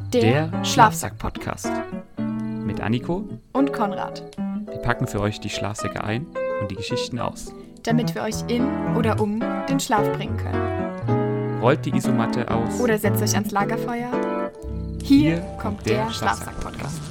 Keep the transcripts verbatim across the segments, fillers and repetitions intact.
Der Schlafsack-Podcast mit Anniko und Konrad. Wir packen für euch die Schlafsäcke ein und die Geschichten aus, damit wir euch in oder um den Schlaf bringen können. Rollt die Isomatte aus oder setzt euch ans Lagerfeuer. Hier, Hier kommt der, der Schlafsack-Podcast.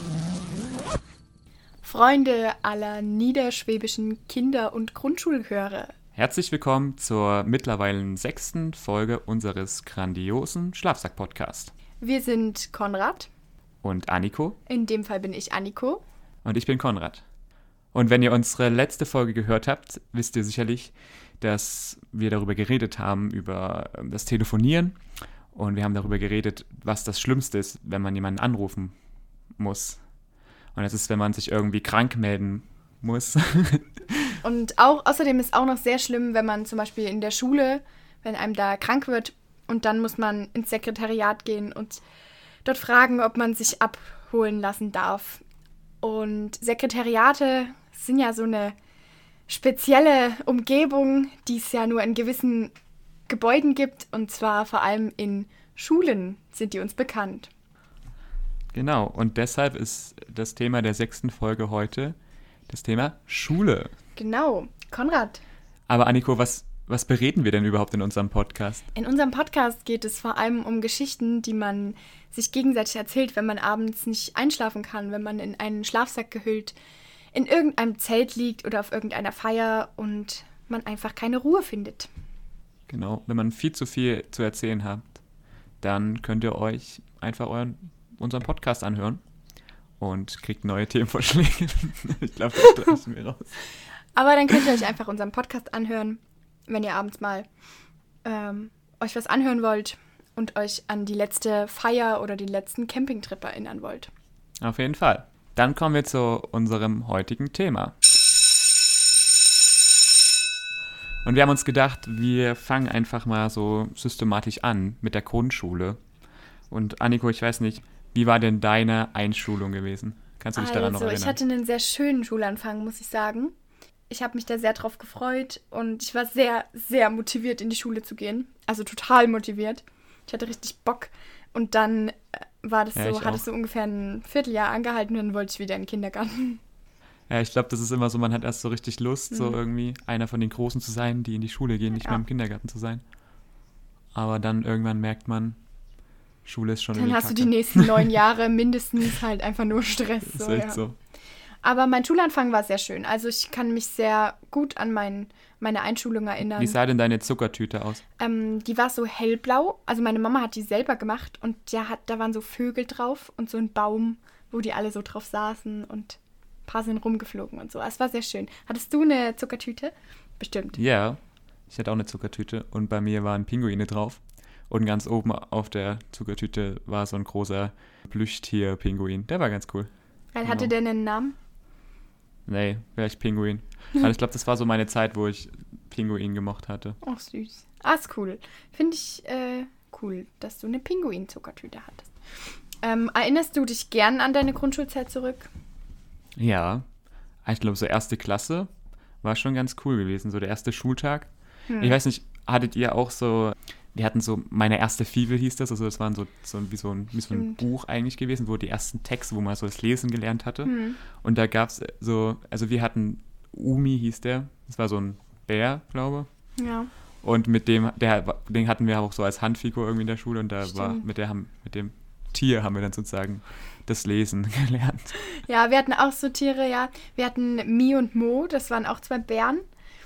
Freunde aller niederschwäbischen Kinder- und Grundschulhörer. Herzlich willkommen zur mittlerweile sechsten Folge unseres grandiosen Schlafsack-Podcasts. Wir sind Konrad. Und Anniko. In dem Fall bin ich Anniko. Und ich bin Konrad. Und wenn ihr unsere letzte Folge gehört habt, wisst ihr sicherlich, dass wir darüber geredet haben, über das Telefonieren. Und wir haben darüber geredet, was das Schlimmste ist, wenn man jemanden anrufen muss. Und das ist, wenn man sich irgendwie krank melden muss. Und auch außerdem ist auch noch sehr schlimm, wenn man zum Beispiel in der Schule, wenn einem da krank wird und dann muss man ins Sekretariat gehen und dort fragen, ob man sich abholen lassen darf. Und Sekretariate sind ja so eine spezielle Umgebung, die es ja nur in gewissen Gebäuden gibt, und zwar vor allem in Schulen sind die uns bekannt. Genau, und deshalb ist das Thema der sechsten Folge heute das Thema Schule. Genau, Konrad. Aber Anniko, was, was bereden wir denn überhaupt in unserem Podcast? In unserem Podcast geht es vor allem um Geschichten, die man sich gegenseitig erzählt, wenn man abends nicht einschlafen kann, wenn man in einen Schlafsack gehüllt in irgendeinem Zelt liegt oder auf irgendeiner Feier und man einfach keine Ruhe findet. Genau, wenn man viel zu viel zu erzählen habt, dann könnt ihr euch einfach euren, unseren Podcast anhören und kriegt neue Themenvorschläge. Ich glaube, das streichen wir raus. Aber dann könnt ihr euch einfach unseren Podcast anhören, wenn ihr abends mal ähm, euch was anhören wollt und euch an die letzte Feier oder den letzten Campingtrip erinnern wollt. Auf jeden Fall. Dann kommen wir zu unserem heutigen Thema. Und wir haben uns gedacht, wir fangen einfach mal so systematisch an mit der Grundschule. Und Anniko, ich weiß nicht, wie war denn deine Einschulung gewesen? Kannst du dich also, daran noch erinnern? Ich hatte einen sehr schönen Schulanfang, muss ich sagen. Ich habe mich da sehr drauf gefreut und ich war sehr, sehr motiviert, in die Schule zu gehen. Also total motiviert. Ich hatte richtig Bock. Und dann war das ja, so, hat es so ungefähr ein Vierteljahr angehalten und dann wollte ich wieder in den Kindergarten. Ja, ich glaube, das ist immer so, man hat erst so richtig Lust, mhm. so irgendwie einer von den Großen zu sein, die in die Schule gehen, nicht ja. mehr im Kindergarten zu sein. Aber dann irgendwann merkt man, Schule ist schon dann irgendwie hast Kacke. Du die nächsten neun Jahre mindestens halt einfach nur Stress. Das ist so, echt ja. so. Aber mein Schulanfang war sehr schön. Also ich kann mich sehr gut an mein, meine Einschulung erinnern. Wie sah denn deine Zuckertüte aus? Ähm, die war so hellblau. Also meine Mama hat die selber gemacht und der hat, da waren so Vögel drauf und so ein Baum, wo die alle so drauf saßen und ein paar sind rumgeflogen und so. Es war sehr schön. Hattest du eine Zuckertüte? Bestimmt. Ja, ich hatte auch eine Zuckertüte und bei mir waren Pinguine drauf. Und ganz oben auf der Zuckertüte war so ein großer Plüschtier-Pinguin. Der war ganz cool. Hatte genau. der einen Namen? Nee, vielleicht Pinguin. Aber ich glaube, das war so meine Zeit, wo ich Pinguin gemocht hatte. Ach, süß. Ah, ist cool. Finde ich äh, cool, dass du eine Pinguin-Zuckertüte hattest. Ähm, erinnerst du dich gern an deine Grundschulzeit zurück? Ja. Ich glaube, so erste Klasse war schon ganz cool gewesen. So der erste Schultag. Hm. Ich weiß nicht, hattet ihr auch so... Wir hatten so, meine erste Fibel hieß das, also das war so, so, wie, so ein, wie so ein Buch eigentlich gewesen, wo die ersten Texte, wo man so das Lesen gelernt hatte. Mhm. Und da gab es so, also wir hatten, Umi hieß der, das war so ein Bär, glaube ich. Ja. Und mit dem, der, den hatten wir auch so als Handfigur irgendwie in der Schule und da Stimmt. war, mit der haben, mit dem Tier haben wir dann sozusagen das Lesen gelernt. Ja, wir hatten auch so Tiere, ja. Wir hatten Mi und Mo, das waren auch zwei Bären.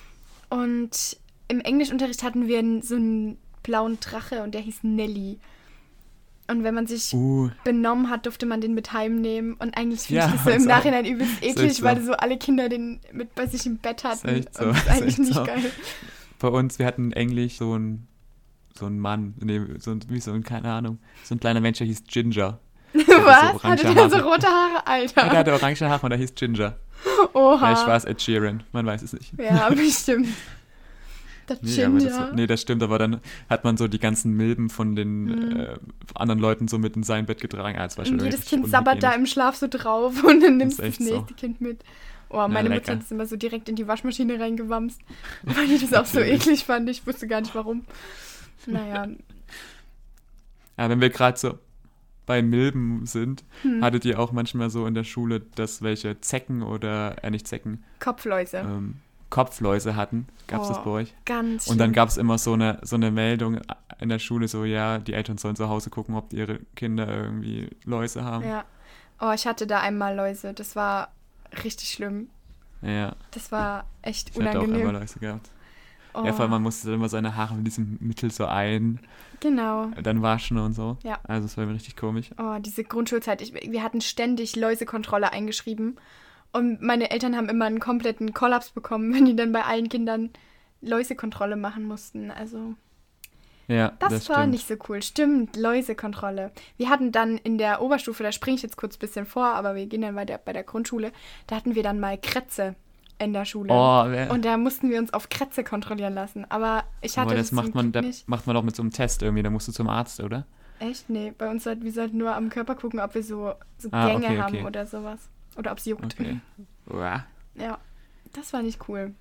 Und im Englischunterricht hatten wir so einen blauen Drache und der hieß Nelly. Und wenn man sich uh. benommen hat, durfte man den mit heimnehmen. Und eigentlich finde ja, ich das so im Nachhinein übelst eklig, so. weil so alle Kinder den mit bei sich im Bett hatten. Das ist, so. Und das ist eigentlich ist nicht so. geil. Bei uns, wir hatten in Englisch so einen so ein Mann, nee, so ein, wie so ein, keine Ahnung, so ein kleiner Mensch, der hieß Ginger. Der Was? So hatte der so rote Haare? Alter. Ja, der hatte orange Haare und der hieß Ginger. Oha. Vielleicht war es Ed Sheeran, man weiß es nicht. Ja, bestimmt. Das nee, aber das, nee, das stimmt, aber dann hat man so die ganzen Milben von den mhm. äh, anderen Leuten so mit in sein Bett getragen. Ah, das war schon und jedes Kind sabbert da im Schlaf so drauf und dann nimmst du das, das nächste so. Kind mit. Oh, meine Na, Mutter hat es immer so direkt in die Waschmaschine reingewamst, weil die das auch so eklig fand. Ich wusste gar nicht, warum. Naja. Ja, wenn wir gerade so bei Milben sind, Hm. hattet ihr auch manchmal so in der Schule, dass welche Zecken oder, äh, nicht Zecken, Kopfläuse. ähm, Kopfläuse hatten? Gab es Oh, das bei euch? Ganz Und dann schlimm. gab es immer so eine, so eine Meldung in der Schule, so, ja, die Eltern sollen zu Hause gucken, ob ihre Kinder irgendwie Läuse haben. Ja. Oh, ich hatte da einmal Läuse. Das war richtig schlimm. Ja, Das war echt ich hatte auch immer unangenehm. Läuse gehabt. Oh, Ja, vor allem man musste dann immer seine Haare mit diesem Mittel so ein, genau. dann waschen und so. Ja. Also es war mir richtig komisch. Oh, diese Grundschulzeit. Ich, wir hatten ständig Läusekontrolle eingeschrieben. Und meine Eltern haben immer einen kompletten Kollaps bekommen, wenn die dann bei allen Kindern Läusekontrolle machen mussten. Also, Ja, das, das war stimmt. nicht so cool. Stimmt, Läusekontrolle. Wir hatten dann in der Oberstufe, da springe ich jetzt kurz ein bisschen vor, aber wir gehen dann weiter bei der Grundschule, da hatten wir dann mal Krätze in der Schule. Oh, wer, Und da mussten wir uns auf Krätze kontrollieren lassen. Aber ich hatte aber das das macht zum man, Glück da nicht. macht man doch mit so einem Test irgendwie, da musst du zum Arzt, oder? Echt? Nee, bei uns sollten wir sollten nur am Körper gucken, ob wir so, so Ah, Gänge okay, haben okay. oder sowas. Oder ob es juckt. Okay. Uah. Ja, das war nicht cool.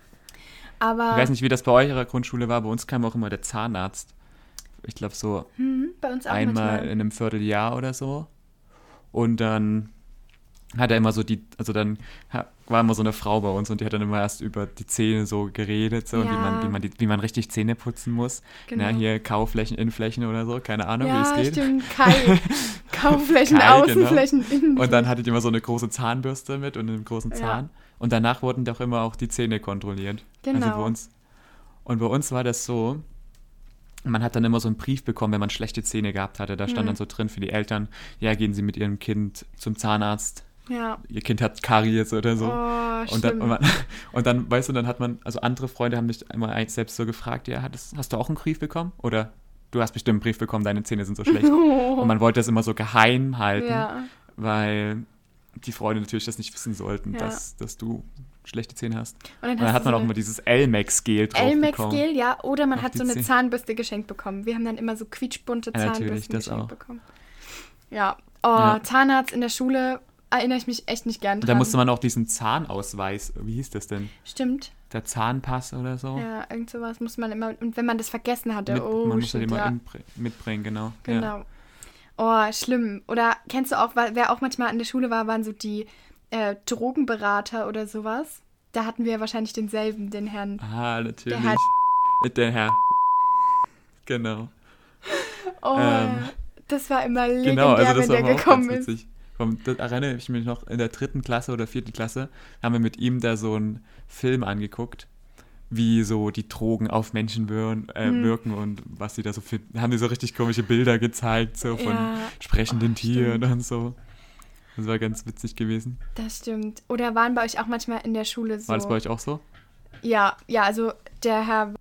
Ich Aber weiß nicht, wie das bei eurer Grundschule war, bei uns kam auch immer der Zahnarzt. Ich glaube so hm, bei uns auch einmal manchmal. in einem Vierteljahr oder so. Und dann hat er immer so die, also dann ha- war immer so eine Frau bei uns und die hat dann immer erst über die Zähne so geredet so, und wie Ja. man, wie man die, wie man richtig Zähne putzen muss. Genau. Na, hier Kauflächen, Innenflächen oder so, keine Ahnung, wie es Ja, geht. stimmt. Kai. Kauflächen, Kai, genau. Außenflächen, Innenflächen. Und dann hatte ich immer so eine große Zahnbürste mit und einen großen Ja. Zahn. Und danach wurden doch immer auch die Zähne kontrolliert. Genau. Also bei uns. Und bei uns war das so, man hat dann immer so einen Brief bekommen, wenn man schlechte Zähne gehabt hatte. Da stand Hm. dann so drin für die Eltern, ja, gehen Sie mit Ihrem Kind zum Zahnarzt. Ja. Ihr Kind hat Karies oder so. Oh, und, dann, schlimm. und, man, und dann, weißt du, dann hat man, also andere Freunde haben mich immer eigentlich selbst so gefragt, ja, hattest, hast du auch einen Brief bekommen? Oder du hast bestimmt einen Brief bekommen, deine Zähne sind so schlecht. Und man wollte das immer so geheim halten, Ja. weil die Freunde natürlich das nicht wissen sollten, Ja. dass, dass du schlechte Zähne hast. Und dann, Und dann hast hat du man so auch eine immer dieses Elmex-Gel drauf bekommen. Elmex-Gel, ja. Oder man auf hat die so eine Zähne. Zahnbürste geschenkt bekommen. Wir haben dann immer so quietschbunte Ja, natürlich, Zahnbürsten das geschenkt auch. bekommen. Ja. Oh, Ja. Zahnarzt in der Schule erinnere ich mich echt nicht gern Und dran. da musste man auch diesen Zahnausweis, wie hieß das denn? Stimmt. Der Zahnpass oder so? Ja, irgend sowas muss man immer. Und wenn man das vergessen hatte, Mit, oh, man musste shit, den mal ja. inbr- mitbringen, genau. Ja. Genau. Oh, schlimm. Oder kennst du auch, wa- wer auch manchmal an der Schule war, waren so die äh, Drogenberater oder sowas. Da hatten wir wahrscheinlich denselben, den Herrn. Ah, natürlich. Der Der, der Herr. Genau. Oh, Ähm, das war immer legendär, Genau, also das wenn war der aber auch gekommen ganz ist. witzig. Vom, das erinnere ich mich noch, in der dritten Klasse oder vierten Klasse haben wir mit ihm da so einen Film angeguckt, wie so die Drogen auf Menschen wirken, äh, Hm. wirken und was sie da so für, haben die so richtig komische Bilder gezeigt, so von Ja. sprechenden Oh, Tieren stimmt. und so. Das war ganz witzig gewesen. Das stimmt. Oder waren bei euch auch manchmal in der Schule so? War das bei euch auch so? Ja, ja, also der Herr,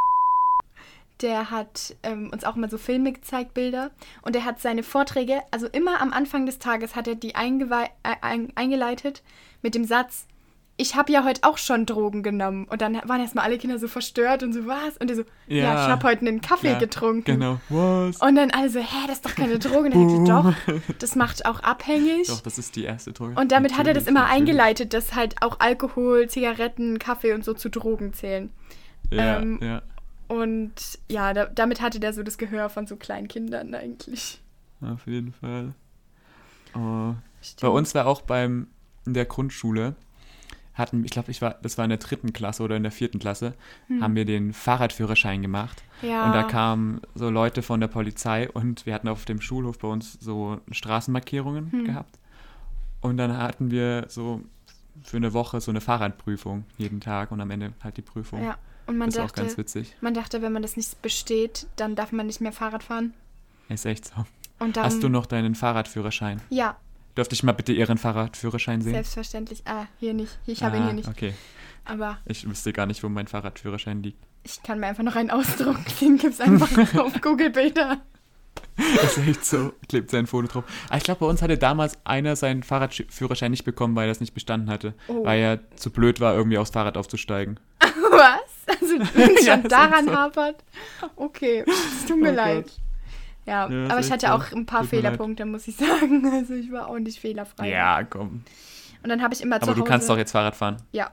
der hat ähm, uns auch immer so Filme gezeigt, Bilder. Und er hat seine Vorträge, also immer am Anfang des Tages hat er die eingewei- äh, ein, eingeleitet mit dem Satz, ich habe ja heute auch schon Drogen genommen. Und dann waren erstmal alle Kinder so verstört und so, was? Und er so, ja, Ja, ich habe heute einen Kaffee Ja, getrunken. Genau. Was? Und dann alle so, hä, das ist doch keine Droge. Und er hat gesagt, doch, das macht auch abhängig. Doch, das ist die erste Droge. Und damit hat er das Natürlich, immer natürlich. eingeleitet, dass halt auch Alkohol, Zigaretten, Kaffee und so zu Drogen zählen. Ja, ähm, ja. Und ja, da, damit hatte der so das Gehör von so kleinen Kindern eigentlich. Auf jeden Fall. Oh. Bei Stimmt. uns war auch beim in der Grundschule hatten, ich glaube, ich war, das war in der dritten Klasse oder in der vierten Klasse, Hm. haben wir den Fahrradführerschein gemacht. Ja. Und da kamen so Leute von der Polizei und wir hatten auf dem Schulhof bei uns so Straßenmarkierungen Hm. gehabt. Und dann hatten wir so für eine Woche so eine Fahrradprüfung jeden Tag und am Ende halt die Prüfung. Ja, und man das ist auch dachte, ganz witzig. man dachte, wenn man das nicht besteht, dann darf man nicht mehr Fahrrad fahren. Ist echt so. Und dann, Hast du noch deinen Fahrradführerschein? Ja, Dürfte ich mal bitte Ihren Fahrradführerschein sehen? selbstverständlich. Ah, hier nicht. Ich habe ihn Ah, hier nicht. Okay. Aber Ich wüsste gar nicht, wo mein Fahrradführerschein liegt. ich kann mir einfach noch einen ausdrucken. Den gibt es einfach auf Google Bilder. Das ist echt so. Klebt sein Foto drauf. Aber ich glaube, bei uns hatte damals einer seinen Fahrradführerschein nicht bekommen, weil er es nicht bestanden hatte. Oh. Weil er zu blöd war, irgendwie aufs Fahrrad aufzusteigen. Was? Also wenn es Ja, schon ist daran echt so. hapert? Okay, es tut mir Oh leid. Gott. Ja, Ja, ist aber ich echt hatte so. auch ein paar Tut mir leid. Fehlerpunkte, muss ich sagen. Also ich war auch nicht fehlerfrei. Ja, komm. Und dann habe ich immer zu Aber Hause... du kannst doch jetzt Fahrrad fahren. Ja,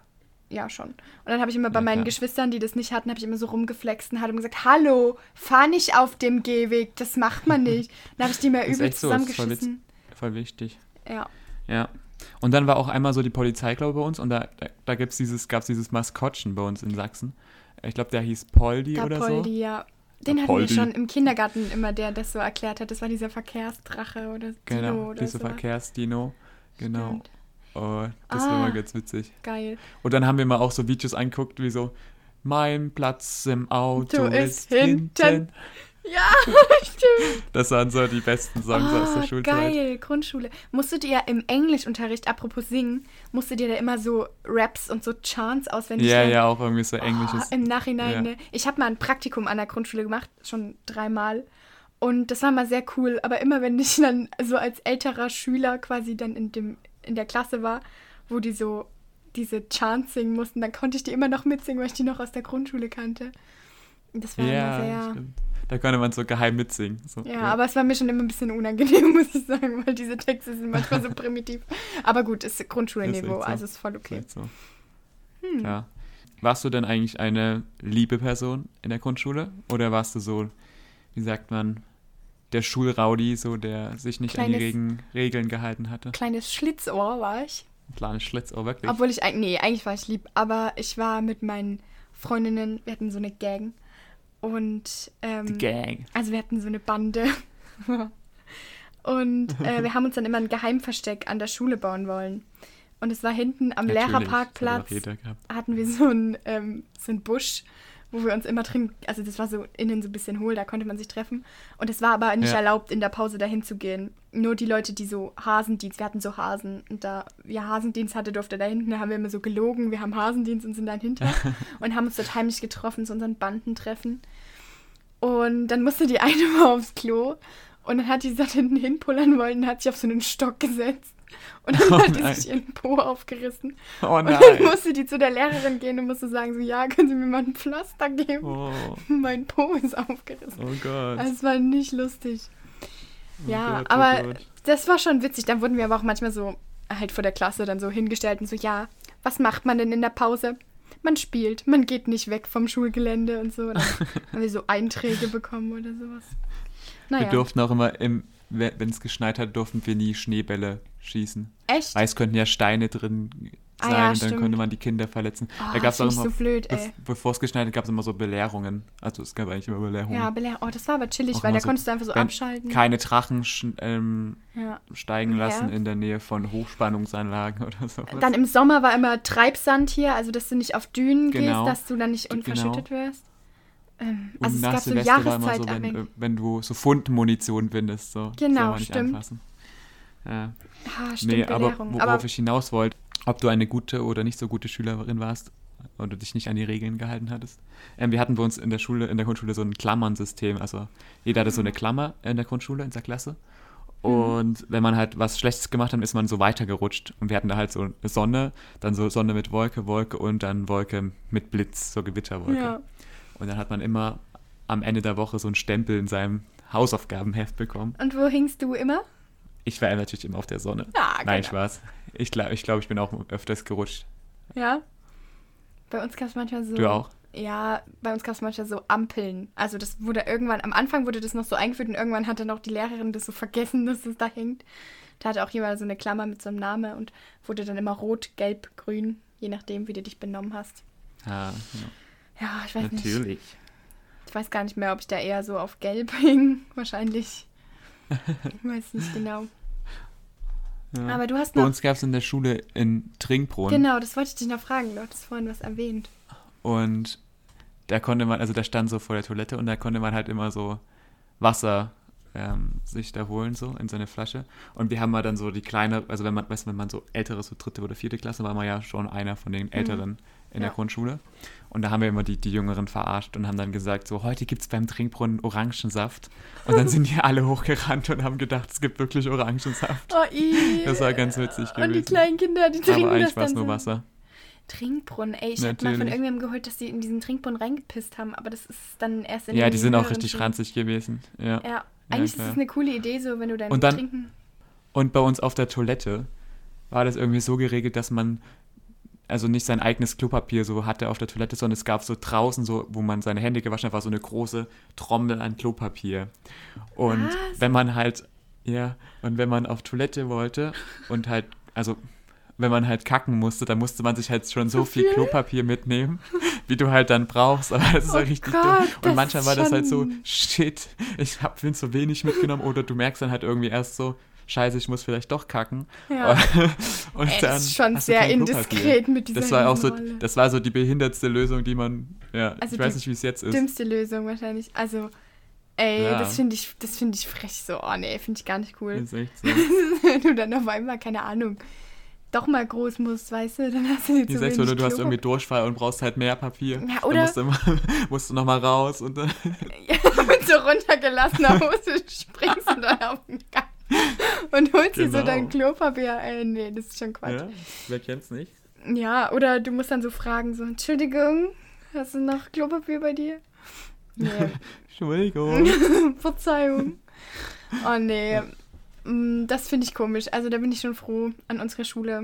ja, schon. Und dann habe ich immer bei Ja, meinen klar. Geschwistern, die das nicht hatten, habe ich immer so rumgeflext und hatte immer gesagt, hallo, fahr nicht auf dem Gehweg, das macht man nicht. Dann habe ich die mir Ist übel echt so, das ist voll, witz- zusammengeschissen. voll wichtig. Ja. Ja. Und dann war auch einmal so die Polizei, glaube ich, bei uns und da, da, da gibt's dieses, gab es dieses Maskottchen bei uns in Sachsen. Ich glaube, der hieß Poldi Der oder Poldi, so. ja. Den Der hatten wir Poldi. schon im Kindergarten immer, der das so erklärt hat. Das war dieser Verkehrsdrache oder Genau, Dino oder dieser so. Verkehrsdino. Genau. Stimmt. Oh, das Ah. war mal ganz witzig. Geil. Und dann haben wir mal auch so Videos angeguckt, wie so, mein Platz im Auto Du ist ist hinten. hinten. Ja, stimmt. Das waren so die besten Songs aus der Oh, Schulzeit. geil, Grundschule. Musstet ihr im Englischunterricht, apropos singen, musstet ihr da immer so Raps und so Chants auswendig Ja, lernen? ja, auch irgendwie so Englisches. Oh, im Nachhinein, Ja. ne? Ich habe mal ein Praktikum an der Grundschule gemacht, schon dreimal. Und das war mal sehr cool. Aber immer wenn ich dann so als älterer Schüler quasi dann in, dem, in der Klasse war, wo die so diese Chants singen mussten, dann konnte ich die immer noch mitsingen, weil ich die noch aus der Grundschule kannte. Und das war Ja, immer sehr... stimmt. Da konnte man so geheim mitsingen. So, Ja, aber es war mir schon immer ein bisschen unangenehm, muss ich sagen, weil diese Texte sind manchmal so primitiv. Aber gut, ist Grundschulniveau, Ist echt so. also ist voll okay. Vielleicht so. Hm. Ja. Warst du denn eigentlich eine liebe Person in der Grundschule? Oder warst du so, wie sagt man, der Schulraudi, so der sich nicht an die Kleines- Regen, Regeln gehalten hatte? Kleines Schlitzohr war ich. Ein kleines Schlitz, oh wirklich. Obwohl ich, eig- nee, eigentlich war ich lieb, aber ich war mit meinen Freundinnen, wir hatten so eine Gang. Und, ähm, Die Gang. also wir hatten so eine Bande. Und äh, wir haben uns dann immer ein Geheimversteck an der Schule bauen wollen. Und es war hinten am Natürlich, Lehrerparkplatz, das hat doch jeder gehabt. hatten wir so einen ähm, so einen Busch, wo wir uns immer drin, also das war so innen so ein bisschen hohl, da konnte man sich treffen. Und es war aber nicht Ja. erlaubt, in der Pause dahin zu gehen. Nur die Leute, die so Hasendienst, wir hatten so Hasen, und da wir Hasendienst hatte, durfte da hinten, da haben wir immer so gelogen, wir haben Hasendienst und sind dann hinter und haben uns dort heimlich getroffen, zu unseren Bandentreffen. Und dann musste die eine mal aufs Klo und dann hat die gesagt, hinten hinpullern wollen und hat sich auf so einen Stock gesetzt. Und dann Oh hat die nein. sich ihren Po aufgerissen. Oh Und dann nein. musste die zu der Lehrerin gehen und musste sagen, so, ja, können Sie mir mal ein Pflaster geben? Oh, Mein Po ist aufgerissen. oh Gott. Also es war nicht lustig. Oh Ja, Gott, oh aber Gott. das war schon witzig. Dann wurden wir aber auch manchmal so halt vor der Klasse dann so hingestellt und so, ja, was macht man denn in der Pause? Man spielt, man geht nicht weg vom Schulgelände und so. Dann haben wir so Einträge bekommen oder sowas. Naja, Wir durften auch immer, im, wenn es geschneit hat, durften wir nie Schneebälle schießen. echt? Weil es könnten ja Steine drin Ah sein ja, und dann stimmt. konnte man die Kinder verletzen. Oh, da gab es auch find ich immer, so blöd, bev- ey. bevor es geschneit hat, gab es immer so Belehrungen. Also es gab eigentlich immer Belehrungen. Ja, belehr- oh, das war aber chillig, Auch weil immer da so, konntest du einfach so wenn abschalten. Keine Drachen sch- ähm, Ja. steigen lassen Ja. in der Nähe von Hochspannungsanlagen oder so. Dann im Sommer war immer Treibsand hier, also dass du nicht auf Dünen Genau. gehst, dass du dann nicht Genau. unverschüttet wirst. Ähm, Und also es nach gab so Silvester war immer so, wenn, Jahreszeitabhängig. äh, wenn du so Fundmunition findest. So. Genau, soll man nicht stimmt. anfassen. Ja. Ah, stimmt, Nee, aber Belehrung. worauf aber ich hinaus wollte, ob du eine gute oder nicht so gute Schülerin warst oder dich nicht an die Regeln gehalten hattest. Ähm, wir hatten bei uns in der Schule, in der Grundschule so ein Klammernsystem. Also jeder hatte so eine Klammer in der Grundschule, in der Klasse. Und wenn man halt was Schlechtes gemacht hat, ist man so weitergerutscht. Und wir hatten da halt so eine Sonne, dann so Sonne mit Wolke, Wolke und dann Wolke mit Blitz, so Gewitterwolke. ja. Und dann hat man immer am Ende der Woche so einen Stempel in seinem Hausaufgabenheft bekommen. Und wo hingst du immer? Ich war natürlich immer auf der Sonne. Ah, Nein, genau. Spaß. Ich glaube, ich, glaub, ich bin auch öfters gerutscht. Ja. Bei uns gab es manchmal so. Du auch? Ja, bei uns gab es manchmal so Ampeln. Also das wurde irgendwann, am Anfang wurde das noch so eingeführt und irgendwann hat dann auch die Lehrerin das so vergessen, dass es da hängt. Da hatte auch jemand so eine Klammer mit so einem Namen und wurde dann immer rot, gelb, grün, je nachdem, wie du dich benommen hast. Ah, Ja, ich weiß ja. nicht. Natürlich. Ich weiß gar nicht mehr, ob ich da eher so auf gelb hing. Wahrscheinlich. Ich weiß nicht genau. Ja. Aber du hast Bei noch... uns gab es in der Schule einen Trinkbrunnen. Genau, das wollte ich dich noch fragen. Du hattest vorhin was erwähnt. Und da konnte man, also der stand so vor der Toilette und da konnte man halt immer so Wasser ähm, sich da holen, so in so eine Flasche. Und wir haben mal dann so die kleine, also wenn man, weißt du, wenn man so ältere, so dritte oder vierte Klasse, war man ja schon einer von den Älteren in Ja. der Grundschule. Und da haben wir immer die, die Jüngeren verarscht und haben dann gesagt, so, heute gibt es beim Trinkbrunnen Orangensaft. Und dann sind die alle hochgerannt und haben gedacht, es gibt wirklich Orangensaft. Oh, i. Das war ganz witzig Und die gewesen. kleinen Kinder, die trinken Aber eigentlich das war es dann nur so. Wasser. Trinkbrunnen, ey, ich habe mal von Natürlich. irgendjemandem gehört, dass die in diesen Trinkbrunnen reingepisst haben, aber das ist dann erst in Ja, den die sind auch höheren richtig Schulen. ranzig gewesen. Ja. Ja, eigentlich klar. ist es eine coole Idee, so wenn du dein Und dann- Trinken... Und bei uns auf der Toilette war das irgendwie so geregelt, dass man also nicht sein eigenes Klopapier so hatte auf der Toilette, sondern es gab so draußen, so, wo man seine Hände gewaschen hat, war so eine große Trommel an Klopapier. Und Was? wenn man halt, ja, und wenn man auf Toilette wollte und halt, also wenn man halt kacken musste, dann musste man sich halt schon so, so viel, viel Klopapier mitnehmen, wie du halt dann brauchst. Aber das ist oh halt richtig Gott, dumm. Und manchmal war das halt so, schon... shit, ich hab viel zu wenig mitgenommen. Oder du merkst dann halt irgendwie erst so, scheiße, ich muss vielleicht doch kacken. Ja. Und Ey, dann das ist schon hast du sehr kein indiskret mit dieser Das war auch so, Rolle. das war so die behindertste Lösung, die man, ja, Also ich weiß die nicht, wie es jetzt ist. Dümmste Lösung wahrscheinlich. Also, ey, Ja. das finde ich, das finde ich frech so. Oh nee, finde ich gar nicht cool. Das ist echt so. Wenn du dann auf einmal, keine Ahnung, doch mal groß musst, weißt du, dann hast du die Die zu sagst wenig du, du hast Klopapier. irgendwie Durchfall und brauchst halt mehr Papier. Ja, Dann oder- musst du, immer, musst du noch mal raus und dann, Ja, mit so runtergelassener Hose springst du dann auf den Gang und holst dir so Genau. dein Klopapier. Ey, nee, das ist schon Quatsch. ja, wer kennt's nicht? Ja, oder du musst dann so fragen, so, Entschuldigung, hast du noch Klopapier bei dir? Nee, Entschuldigung. Verzeihung. Oh nee, Mm, das finde ich komisch. Also da bin ich schon froh. An unserer Schule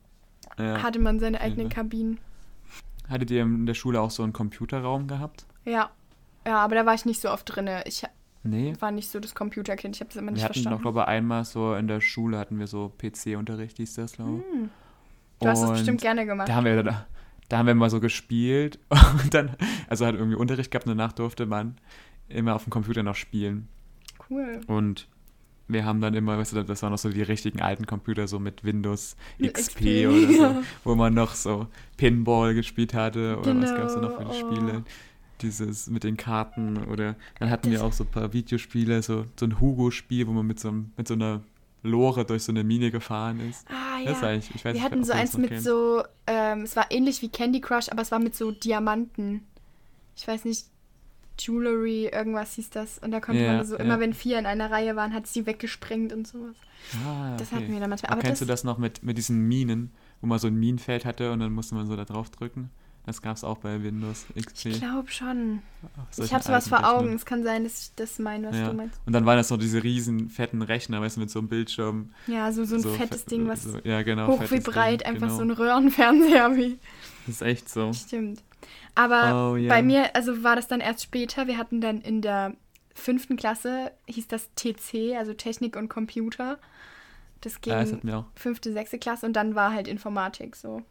Ja. hatte man seine eigenen Ja. Kabinen. Hattet ihr in der Schule auch so einen Computerraum gehabt? Ja, ja, aber da war ich nicht so oft drin. Ich Nee. war nicht so das Computerkind. Ich habe das immer nicht Wir hatten noch, verstanden. glaube ich, einmal so in der Schule hatten wir so P C-Unterricht, hieß das, glaube ich. Hm. Du hast das Und bestimmt gerne gemacht. Da haben wir, da, da haben wir mal so gespielt und dann, also hat irgendwie Unterricht gehabt und danach durfte man immer auf dem Computer noch spielen. Cool. Und wir haben dann immer, weißt du, das waren noch so die richtigen alten Computer, so mit Windows Mit X X P P, oder so, ja. wo man noch so Pinball gespielt hatte oder was gab es da noch für die Genau, Spiele? Dieses mit den Karten oder dann hatten Das- wir auch so ein paar Videospiele, so, so ein Hugo-Spiel, wo man mit so, einem, mit so einer Lore durch so eine Mine gefahren ist. Ah ja. Das ist eigentlich, ich weiß Wir nicht, hatten ob so ihr das eins noch mit kennt. so, ähm, es war ähnlich wie Candy Crush, aber es war mit so Diamanten. Ich weiß nicht, Jewelry, irgendwas hieß das. Und da konnte Ja, man so, ja. immer wenn vier in einer Reihe waren, hat sie weggesprengt und sowas. Ah, Das okay. hatten wir dann manchmal. Aber Aber kennst das, du das noch mit, mit diesen Minen, wo man so ein Minenfeld hatte und dann musste man so da drauf drücken? Das gab es auch bei Windows X P. ich glaube schon. Auf Ich solchen habe sowas vor alten Rechnern. Augen. Es kann sein, dass ich das meine, was Ja. du meinst. Und dann waren das so diese riesen fetten Rechner, weißt du, mit so einem Bildschirm. Ja, so, so ein fettes fett- Ding, was so, ja, genau, hoch wie fettes breit, Ding, einfach genau. so ein Röhrenfernseher wie. Das ist echt so. Stimmt. Aber Oh, ja. bei mir, also war das dann erst später. Wir hatten dann in der fünften Klasse, hieß das T C, also Technik und Computer. Das ging Ja, das hatten wir auch. fünfte, sechste Klasse und dann war halt Informatik so.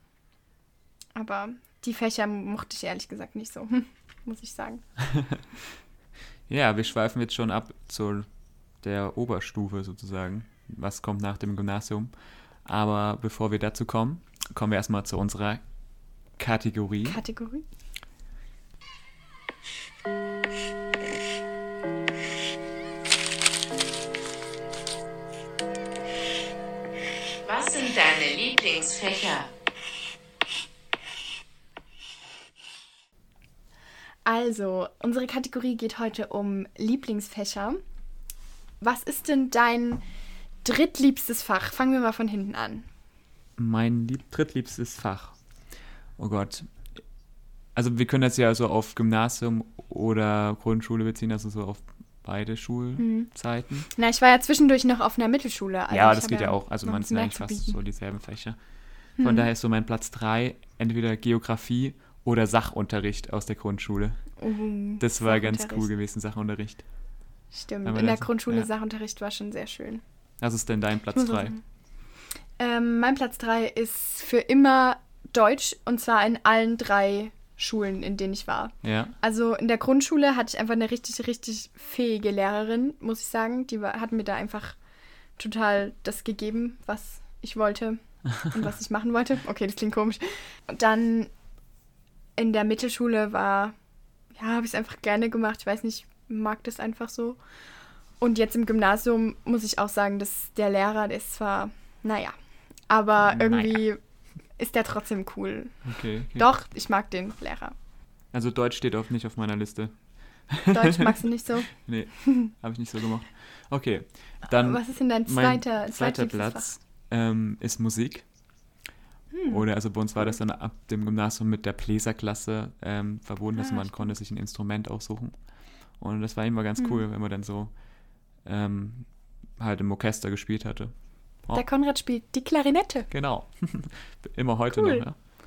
Aber die Fächer mochte ich ehrlich gesagt nicht so, muss ich sagen. Ja, wir schweifen jetzt schon ab zu der Oberstufe sozusagen. Was kommt nach dem Gymnasium? Aber bevor wir dazu kommen, kommen wir erstmal zu unserer Kategorie. Kategorie? Was sind deine Lieblingsfächer? Also, unsere Kategorie geht heute um Lieblingsfächer. Was ist denn dein drittliebstes Fach? Fangen wir mal von hinten an. Mein lieb drittliebstes Fach. Oh Gott. Also wir können das ja so auf Gymnasium oder Grundschule beziehen, also so auf beide Schulzeiten. Na, ich war ja zwischendurch noch auf einer Mittelschule. Also ja, ich das hab geht ja auch. Also noch man ein sind bisschen eigentlich mehr zu fast bieten. so dieselben Fächer. Von daher ist so mein Platz drei entweder Geografie oder Sachunterricht aus der Grundschule. Uh, Das war ganz Sachunterricht. cool gewesen, Sachunterricht. Stimmt, Aber in der das- Grundschule ja. Sachunterricht war schon sehr schön. Was ist denn dein Ich Platz muss auch drei? sagen. Ähm, mein Platz drei ist für immer Deutsch und zwar in allen drei Schulen, in denen ich war. Ja. Also in der Grundschule hatte ich einfach eine richtig, richtig fähige Lehrerin, muss ich sagen. Die war, hat mir da einfach total das gegeben, was ich wollte und was ich machen wollte. Okay, das klingt komisch. Und dann in der Mittelschule war, ja, habe ich es einfach gerne gemacht. Ich weiß nicht, mag das einfach so. Und jetzt im Gymnasium muss ich auch sagen, dass der Lehrer, der ist zwar, naja, aber irgendwie ist der trotzdem cool. Okay, okay. Doch, ich mag den Lehrer. Also Deutsch steht auf, nicht auf meiner Liste. Deutsch magst du nicht so? Nee, habe ich nicht so gemacht. Okay, dann Was ist denn dein mein zweiter, zweiter zweitliebstes Platz ähm, ist Musik. Hm. Oder also bei uns war das dann ab dem Gymnasium mit der Bläserklasse ähm, verbunden, also Ah, man stimmt. konnte sich ein Instrument aussuchen. Und das war immer ganz Hm. cool, wenn man dann so ähm, halt im Orchester gespielt hatte. Fach? Der Konrad spielt die Klarinette. Genau. Immer heute Cool. noch, ja.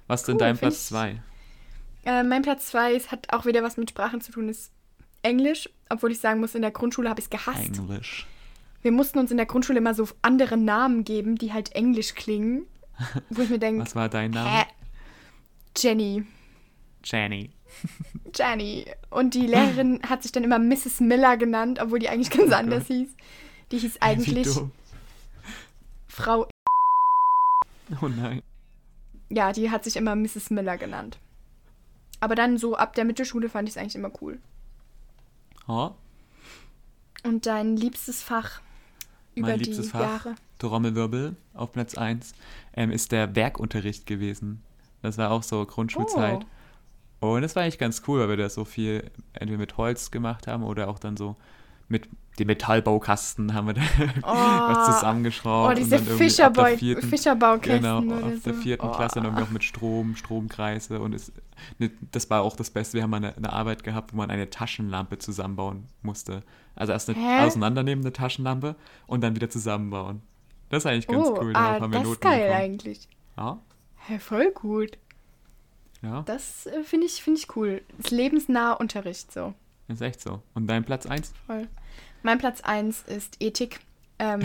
Was ist denn Cool, dein find Platz ich- zwei? Äh, mein Platz zwei ist, hat auch wieder was mit Sprachen zu tun, ist Englisch. Obwohl ich sagen muss, in der Grundschule habe ich es gehasst. Englisch. Wir mussten uns in der Grundschule immer so andere Namen geben, die halt englisch klingen. Wo ich mir denke, Was war dein Name? hä? Jenny. Jenny. Jenny. Und die Lehrerin hat sich dann immer Misses Miller genannt, obwohl die eigentlich ganz Oh anders Gott. hieß. Die hieß Wie eigentlich dumm. Frau. Oh nein. Ja, die hat sich immer Misses Miller genannt. Aber dann so ab der Mittelschule fand ich es eigentlich immer cool. Oh, Und dein liebstes Fach über mein die liebstes Fach, Jahre? Trommelwirbel, auf Platz eins, ähm, ist der Werkunterricht gewesen. Das war auch so Grundschulzeit. Oh. Und das war eigentlich ganz cool, weil wir da so viel entweder mit Holz gemacht haben oder auch dann so mit dem Metallbaukasten haben wir da was zusammengeschraubt. Oh, und diese dann irgendwie ab der Fischerbau vierten- Fischerbaukästen Genau, oder auf so. der vierten Oh. Klasse dann irgendwie auch mit Strom, Stromkreise und es, ne, das war auch das Beste. Wir haben mal eine, eine Arbeit gehabt, wo man eine Taschenlampe zusammenbauen musste. Also erst eine Hä? auseinandernehmende Taschenlampe und dann wieder zusammenbauen. Das ist eigentlich ganz Oh, cool. ah, Darauf haben wir das Noten ist geil bekommen. eigentlich. Ja, Hä, voll gut. ja, Das äh, finde ich, find ich cool. Das ist lebensnaher Unterricht so. ist echt so. Und dein Platz eins? Voll. Mein Platz eins ist Ethik. Ähm,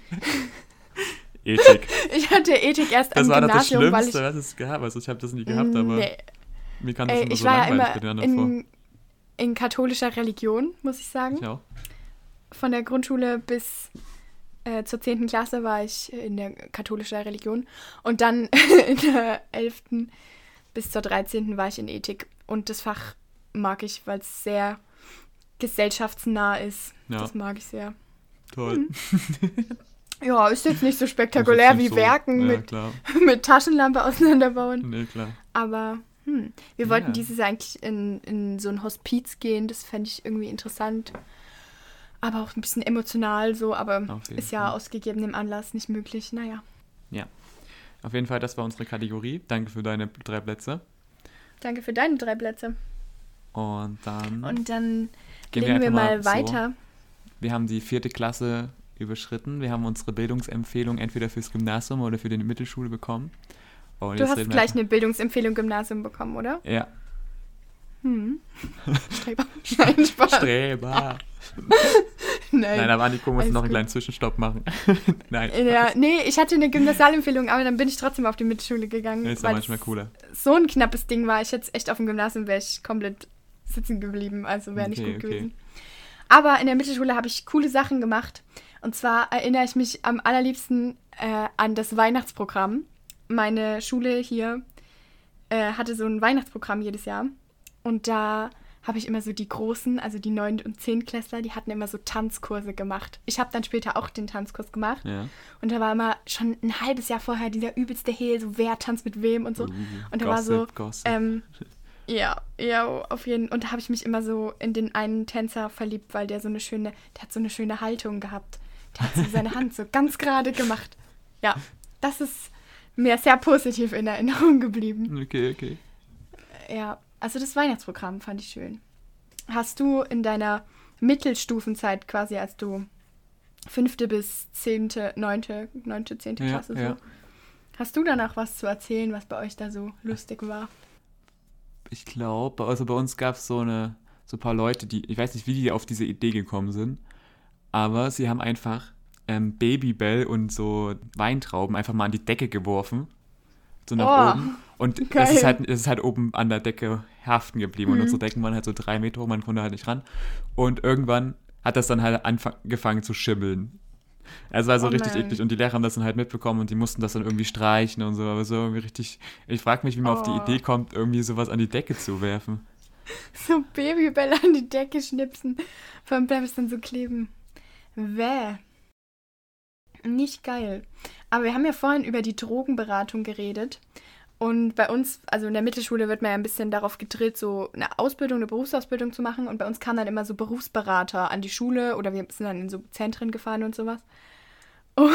Ethik. ich hatte Ethik erst Das am war doch das Gymnasium, weil ich... Schlimmste, was es gab. Also ich habe das nie gehabt, aber Nee. mir kam das Ey, immer ich so war ja langweilig immer bei den anderen vor. in, in katholischer Religion, muss ich sagen. Ich auch. Von der Grundschule bis äh, zur zehnten Klasse war ich in der katholischen Religion. Und dann in der elften bis zur dreizehnten war ich in Ethik. Und das Fach mag ich, weil es sehr gesellschaftsnah ist. Ja. Das mag ich sehr. Toll. Ja, ist jetzt nicht so spektakulär Das ist wie nicht so- Werken ja, mit, klar. mit Taschenlampe auseinanderbauen. Nee, klar. Aber hm, wir wollten Ja. dieses Jahr eigentlich in, in so ein Hospiz gehen. Das fände ich irgendwie interessant. Aber auch ein bisschen emotional so. Aber Auf jeden ist ja Fall. aus gegebenem Anlass nicht möglich. Naja, Ja. Auf jeden Fall, das war unsere Kategorie. Danke für deine drei Plätze. danke für deine drei Plätze. Und dann Und dann gehen legen wir einfach mal so. weiter. Wir haben die vierte Klasse überschritten. Wir haben unsere Bildungsempfehlung entweder fürs Gymnasium oder für die Mittelschule bekommen. Und Du jetzt hast reden wir gleich einfach- eine Bildungsempfehlung Gymnasium bekommen, oder? Ja. Hm. Streber. Nein, Spaß. Streber. Nein. Nein, aber Anniko muss Alles noch einen gut. kleinen Zwischenstopp machen. Nein. Ja, nee, ich hatte eine Gymnasialempfehlung, aber dann bin ich trotzdem auf die Mittelschule gegangen. Ist ja weil manchmal es cooler. so ein knappes Ding war. Ich hätte echt auf dem Gymnasium wäre ich komplett sitzen geblieben, also wäre nicht Okay, gut okay. gewesen. Aber in der Mittelschule habe ich coole Sachen gemacht. Und zwar erinnere ich mich am allerliebsten äh, an das Weihnachtsprogramm. Meine Schule hier äh, hatte so ein Weihnachtsprogramm jedes Jahr. Und da habe ich immer so die Großen, also die neun- und Zehntklässler, die hatten immer so Tanzkurse gemacht. Ich habe dann später auch den Tanzkurs gemacht. Ja. Und da war immer schon ein halbes Jahr vorher dieser übelste Hehl, so wer tanzt mit wem und so. Uh, und da war so, Gossip, Gossip. ähm, ja, ja, auf jeden Fall. Und da habe ich mich immer so in den einen Tänzer verliebt, weil der so eine schöne, der hat so eine schöne Haltung gehabt. Der hat so seine Hand so ganz gerade gemacht. Ja, das ist mir sehr positiv in Erinnerung geblieben. Okay, okay. Ja, also das Weihnachtsprogramm fand ich schön. Hast du in deiner Mittelstufenzeit quasi, als du fünfte bis zehnte, neunte, neunte, zehnte Ja, Klasse so, ja. hast du danach was zu erzählen, was bei euch da so lustig war? Ich glaube, also bei uns gab es so eine, so ein paar Leute, die, ich weiß nicht, wie die auf diese Idee gekommen sind, aber sie haben einfach ähm, Babybell und so Weintrauben einfach mal an die Decke geworfen. So nach Oh, oben. Und geil. es ist, halt, es ist halt oben an der Decke haften geblieben. Und Mhm. unsere Decken waren halt so drei Meter hoch, man konnte halt nicht ran. Und irgendwann hat das dann halt angefangen zu schimmeln. Also war so Oh richtig nein. eklig. Und die Lehrer haben das dann halt mitbekommen und die mussten das dann irgendwie streichen und so. Aber so irgendwie richtig. Ich frage mich, wie man auf die Oh. Idee kommt, irgendwie sowas an die Decke zu werfen. So Babybälle an die Decke schnipsen. Vor allem bleibt es dann so kleben. Wäh. Nicht geil. Aber wir haben ja vorhin über die Drogenberatung geredet. Und bei uns, also in der Mittelschule wird man ja ein bisschen darauf gedrillt, so eine Ausbildung, eine Berufsausbildung zu machen. Und bei uns kamen dann immer so Berufsberater an die Schule oder wir sind dann in so Zentren gefahren und sowas. Oh.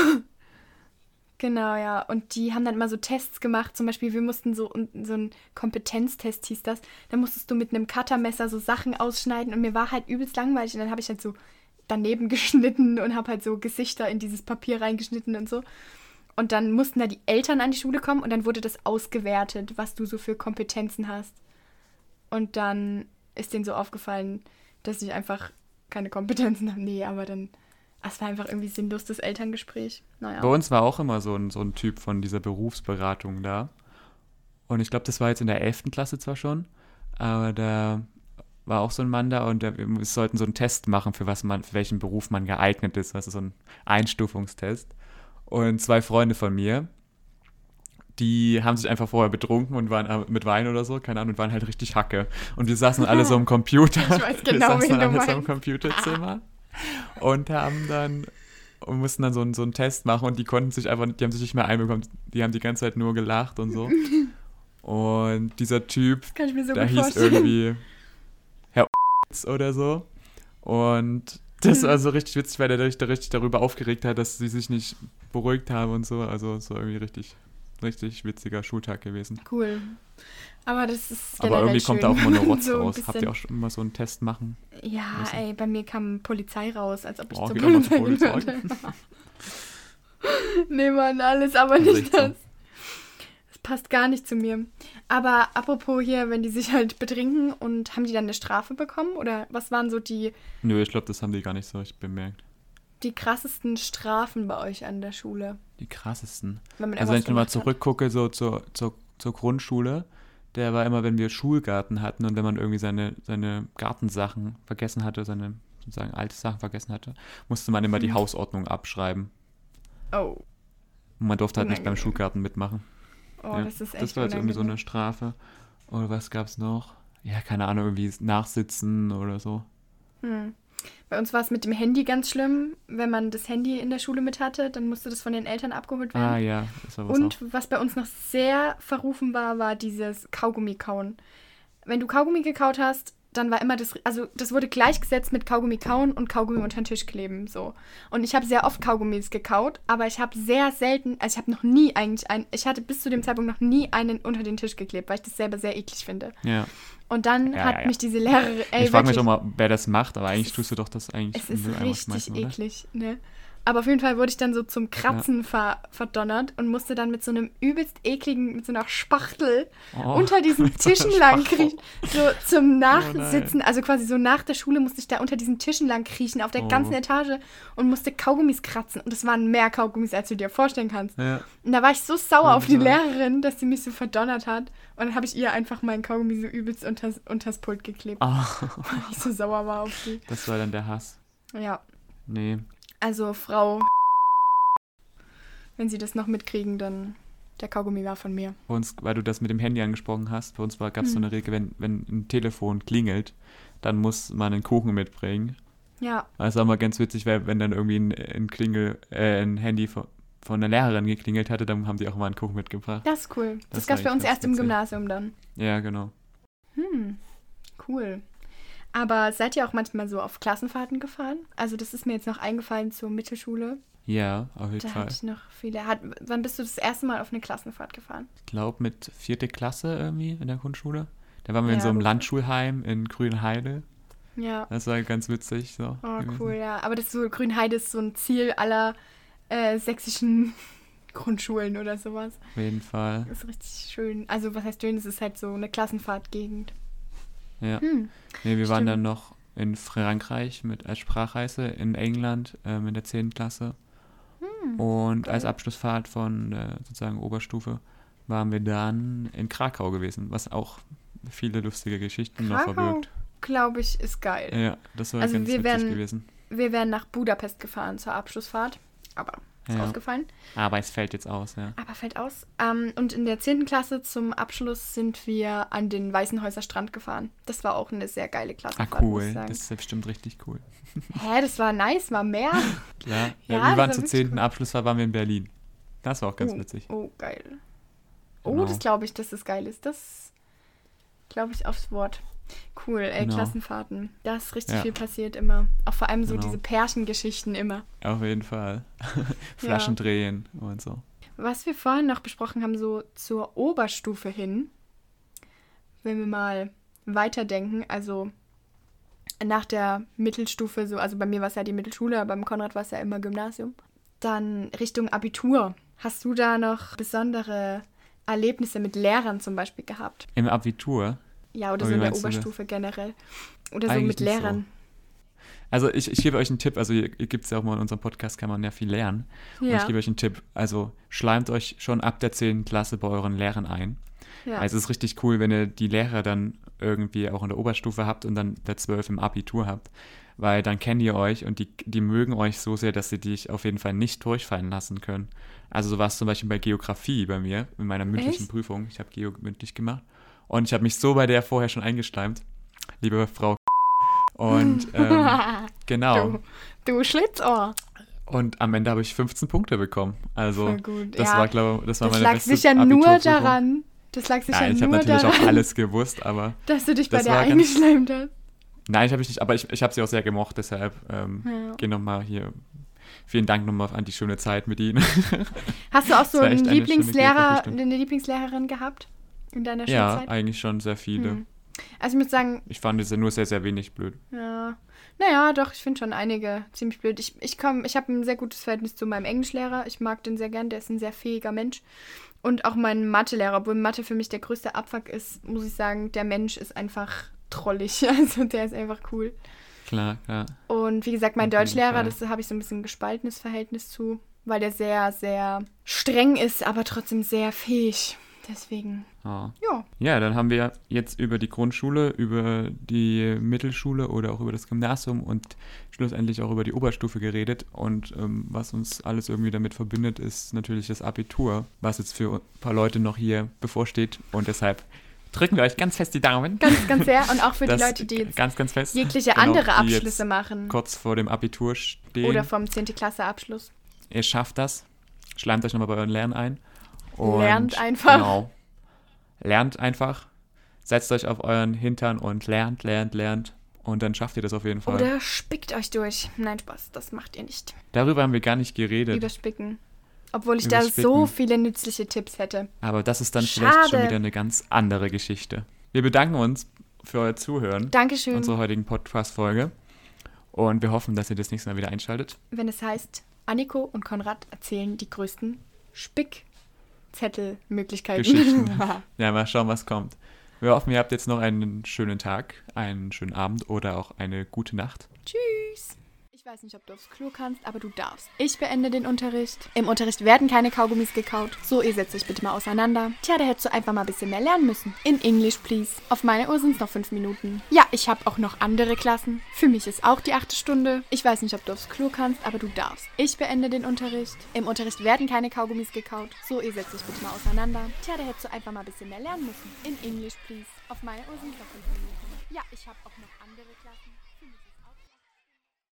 Genau, ja. Und die haben dann immer so Tests gemacht. Zum Beispiel, wir mussten so, so einen Kompetenztest hieß das. Da musstest du mit einem Cuttermesser so Sachen ausschneiden. Und mir war halt übelst langweilig. Und dann habe ich halt so daneben geschnitten und habe halt so Gesichter in dieses Papier reingeschnitten und so. Und dann mussten da die Eltern an die Schule kommen und dann wurde das ausgewertet, was du so für Kompetenzen hast. Und dann ist denen so aufgefallen, dass ich einfach keine Kompetenzen habe. Nee, aber dann, es war einfach irgendwie sinnlos, das Elterngespräch. Naja. Bei uns war auch immer so ein, so ein Typ von dieser Berufsberatung da. Und ich glaube, das war jetzt in der elften Klasse zwar schon, aber da war auch so ein Mann da und der, wir sollten so einen Test machen, für was man, für welchen Beruf man geeignet ist. Also so ein Einstufungstest. Und zwei Freunde von mir, die haben sich einfach vorher betrunken und waren mit Wein oder so, keine Ahnung, und waren halt richtig Hacke. Und wir saßen alle so im Computer. Ich weiß genau, wir saßen wen du alle so im meinst. Computerzimmer und haben dann und mussten dann so einen, so einen Test machen und die konnten sich einfach, die haben sich nicht mehr einbekommen, die haben die ganze Zeit nur gelacht und so. Und dieser Typ, Kann ich mir so der gut hieß vorstellen. irgendwie Herr oder so. Und das war so richtig witzig, weil der sich da richtig darüber aufgeregt hat, dass sie sich nicht beruhigt haben und so. Also so irgendwie richtig, richtig witziger Schultag gewesen. Cool. Aber das ist Aber generell irgendwie schön. kommt da auch immer nur Rotz So ein raus. Habt bisschen- ihr auch schon immer so einen Test machen? Ja, müssen? ey, bei mir kam Polizei raus, als ob ich Oh, zur geht auch mal zur Polizei Polizei. gehörte. Nee, Mann, alles, aber Das ist nicht echt so. das. Das passt gar nicht zu mir. Aber apropos hier, wenn die sich halt betrinken und haben die dann eine Strafe bekommen? Oder was waren so die, Nö, ich glaube, das haben die gar nicht so richtig bemerkt. die krassesten Strafen bei euch an der Schule? Die krassesten. Wenn man Also wenn irgendwas ich nochmal gemacht hat? zurückgucke, so zur, zur, zur Grundschule, der war immer, wenn wir Schulgarten hatten und wenn man irgendwie seine, seine Gartensachen vergessen hatte, seine sozusagen alte Sachen vergessen hatte, musste man immer die Mhm. Hausordnung abschreiben. Oh, Und man durfte halt nicht beim Unangenehm. Schulgarten mitmachen. oh, Ja, das ist echt das war jetzt irgendwie so eine unangenehm. Strafe. Oder was gab's noch? Ja, keine Ahnung, irgendwie Nachsitzen oder so. Hm. Bei uns war es mit dem Handy ganz schlimm. Wenn man das Handy in der Schule mit hatte, dann musste das von den Eltern abgeholt werden. Ah ja, das war was Und auch. was bei uns noch sehr verrufen war, war dieses Kaugummi-Kauen. Wenn du Kaugummi gekaut hast, dann war immer das, also das wurde gleichgesetzt mit Kaugummi kauen und Kaugummi unter den Tisch kleben, so. Und ich habe sehr oft Kaugummis gekaut, aber ich habe sehr selten, also ich habe noch nie eigentlich einen, ich hatte bis zu dem Zeitpunkt noch nie einen unter den Tisch geklebt, weil ich das selber sehr eklig finde. Ja. Und dann Ja, hat ja, ja. mich diese Lehrerin, ey, Ich frage mich wirklich, auch mal, wer das macht, aber eigentlich ist- tust du doch das eigentlich es in ist den Mülleimer richtig schmeißen, oder? eklig, ne? Aber auf jeden Fall wurde ich dann so zum Kratzen ver verdonnert und musste dann mit so einem übelst ekligen, mit so einer Spachtel Oh, unter diesen mit so einer Tischen lang Spachtel. kriechen. So zum nein. Nachsitzen, also quasi so nach der Schule musste ich da unter diesen Tischen lang kriechen, auf der Oh. ganzen Etage und musste Kaugummis kratzen. Und es waren mehr Kaugummis, als du dir vorstellen kannst. Ja. Und da war ich so sauer auf die Ja. Lehrerin, dass sie mich so verdonnert hat. Und dann habe ich ihr einfach meinen Kaugummi so übelst unters, unters Pult geklebt, Oh, weil ich so sauer war auf sie. das war dann der Hass. Ja. Nee. Also Frau, wenn Sie das noch mitkriegen, dann der Kaugummi war von mir. Bei uns, weil du das mit dem Handy angesprochen hast, bei uns gab es so Hm. eine Regel, wenn, wenn ein Telefon klingelt, dann muss man einen Kuchen mitbringen. Ja, Das war mal ganz witzig, weil wenn dann irgendwie ein, ein Klingel, äh, ein Handy von, von einer Lehrerin geklingelt hatte, dann haben die auch mal einen Kuchen mitgebracht. das ist cool. Das, Das gab es war bei uns echt ganz erst im witzig. Gymnasium dann. Ja, genau. Hm, cool. Aber seid ihr auch manchmal so auf Klassenfahrten gefahren? Also das ist mir jetzt noch eingefallen zur Mittelschule. Ja, auf jeden Da Fall. hatte ich noch viele. Hat, wann bist du das erste Mal auf eine Klassenfahrt gefahren? Ich glaube mit vierte Klasse irgendwie in der Grundschule. Da waren wir in Ja, so einem gut. Landschulheim in Grünheide. Ja. Das war ganz witzig. So Oh, gewesen. cool, ja. Aber das ist so, Grünheide ist so ein Ziel aller äh, sächsischen Grundschulen oder sowas. Auf jeden Fall. Das ist richtig schön. Also was heißt schön? Es ist halt so eine Klassenfahrtgegend. Ja. Hm. Nee, wir waren Stimmt. dann noch in Frankreich mit als Sprachreise, in England ähm, in der zehnten Klasse. Hm. Und geil. als Abschlussfahrt von äh, sozusagen Oberstufe waren wir dann in Krakau gewesen, was auch viele lustige Geschichten noch Krakau, verbirgt. glaube ich, ist geil. Ja, das war Also ganz wir witzig werden- gewesen. Wir wären nach Budapest gefahren zur Abschlussfahrt. Aber ist Ja. ausgefallen. Aber es fällt jetzt aus, ja. Aber fällt aus. Ähm, und in der zehnten Klasse zum Abschluss sind wir an den Weißenhäuser Strand gefahren. Das war auch eine sehr geile Ah, Klassenfahrt, muss cool. ich sagen. Das ist ja bestimmt richtig cool. Hä, das war nice, war mehr. Klar. Ja, Ja, das wir waren war zur wirklich zehnten cool. Abschlussfahrt, waren wir in Berlin. Das war auch ganz oh, witzig. Oh, geil. Oh, Genau. das glaube ich, dass das geil ist. Das glaube ich aufs Wort. Cool, ey, Genau. Klassenfahrten. Da ist richtig Ja. viel passiert immer. Auch vor allem so Genau. diese Pärchengeschichten immer. Auf jeden Fall. Flaschen drehen und so. Was wir vorhin noch besprochen haben, so zur Oberstufe hin, wenn wir mal weiterdenken, also nach der Mittelstufe, so, also bei mir war es ja die Mittelschule, aber beim Konrad war es ja immer Gymnasium, dann Richtung Abitur. Hast du da noch besondere Erlebnisse mit Lehrern zum Beispiel gehabt? Im Abitur? Ja, oder Aber so wie in der meinst du das? Oberstufe generell. Oder so Eigentlich mit nicht so. Lehrern. Also ich, ich gebe euch einen Tipp, also ihr, ihr gibt es ja auch mal in unserem Podcast, kann man ja viel lernen. Und Ja. ich gebe euch einen Tipp, also schleimt euch schon ab der zehnten Klasse bei euren Lehrern ein. Ja. Also es ist richtig cool, wenn ihr die Lehrer dann irgendwie auch in der Oberstufe habt und dann der zwölf im Abitur habt. Weil dann kennt ihr euch und die, die mögen euch so sehr, dass sie dich auf jeden Fall nicht durchfallen lassen können. Also so war es zum Beispiel bei Geografie bei mir, in meiner mündlichen Echt? Prüfung. Ich habe Geo mündlich gemacht. Und ich habe mich so bei der vorher schon eingeschleimt, liebe Frau. Und ähm, genau. Du, du Schlitzohr. Und am Ende habe ich fünfzehn Punkte bekommen. Also Voll gut. das Ja, war, glaube das war Das meine lag beste sicher nur Abiturprüfung. daran. Das lag sicher Nein, ich habe nur natürlich daran, auch alles gewusst, aber dass du dich bei das der war ganz- eingeschleimt hast. nein, ich habe ich nicht, aber ich, ich habe sie auch sehr gemocht, deshalb ähm, Ja. geh nochmal hier. Vielen Dank nochmal an die schöne Zeit mit Ihnen. Hast du auch so Das war einen echt eine schöne Lieblingslehrer, Geografiestunde. eine Lieblingslehrerin gehabt in deiner Ja, Schulzeit? eigentlich schon sehr viele. Hm. Also ich muss sagen, Ich fand es nur sehr, sehr wenig blöd. ja, naja, doch, ich finde schon einige ziemlich blöd. Ich, ich komm, ich habe ein sehr gutes Verhältnis zu meinem Englischlehrer. Ich mag den sehr gern, der ist ein sehr fähiger Mensch. Und auch mein Mathelehrer, obwohl Mathe für mich der größte Abfuck ist, muss ich sagen, der Mensch ist einfach trollig. Also der ist einfach cool. Klar, klar. Und wie gesagt, mein Auf jeden Deutschlehrer, Fall. das habe ich so ein bisschen ein gespaltenes Verhältnis zu, weil der sehr, sehr streng ist, aber trotzdem sehr fähig. Deswegen, Oh. ja. Ja, dann haben wir jetzt über die Grundschule, über die Mittelschule oder auch über das Gymnasium und schlussendlich auch über die Oberstufe geredet. Und ähm, was uns alles irgendwie damit verbindet, ist natürlich das Abitur, was jetzt für ein paar Leute noch hier bevorsteht. Und deshalb drücken wir euch ganz fest die Daumen. Ganz, ganz sehr. Und auch für die Das Leute, die jetzt ganz, ganz fest. jegliche Genau, andere die Abschlüsse jetzt machen. kurz vor dem Abitur stehen. Oder vom zehnten Klasse Abschluss. Ihr schafft das. Schleimt euch nochmal bei euren Lernen ein. Und Lernt einfach. Genau. Lernt einfach. Setzt euch auf euren Hintern und lernt, lernt, lernt. Und dann schafft ihr das auf jeden Fall. Oder spickt euch durch. Nein, Spaß, das macht ihr nicht. Darüber haben wir gar nicht geredet. Überspicken. Obwohl ich Überspicken. da so viele nützliche Tipps hätte. Aber das ist dann vielleicht schon Schade. wieder eine ganz andere Geschichte. Wir bedanken uns für euer Zuhören. Dankeschön, Unserer heutigen Podcast-Folge. Und wir hoffen, dass ihr das nächste Mal wieder einschaltet. wenn es heißt, Anniko und Konrad erzählen die größten Spickzettelmöglichkeiten. Geschichten. Ja, mal schauen, was kommt. Wir hoffen, ihr habt jetzt noch einen schönen Tag, einen schönen Abend oder auch eine gute Nacht. Tschüss. Ich weiß nicht, ob du aufs Klo kannst, aber du darfst. Ich beende den Unterricht. Im Unterricht werden keine Kaugummis gekaut. So, ihr setzt euch bitte mal auseinander. Tja, da hättest du einfach mal ein bisschen mehr lernen müssen. In English, please. Auf meine Uhr sind es noch fünf Minuten. Ja, ich habe auch noch andere Klassen. Für mich ist auch die achte Stunde. Ich weiß nicht, ob du aufs Klo kannst, aber du darfst. Ich beende den Unterricht. Im Unterricht werden keine Kaugummis gekaut. So, ihr setzt euch bitte mal auseinander. Tja, da hättest du einfach mal ein bisschen mehr lernen müssen. In English, please. Auf meine Uhr sind es noch fünf Minuten. Ja, ich habe auch noch andere Klassen.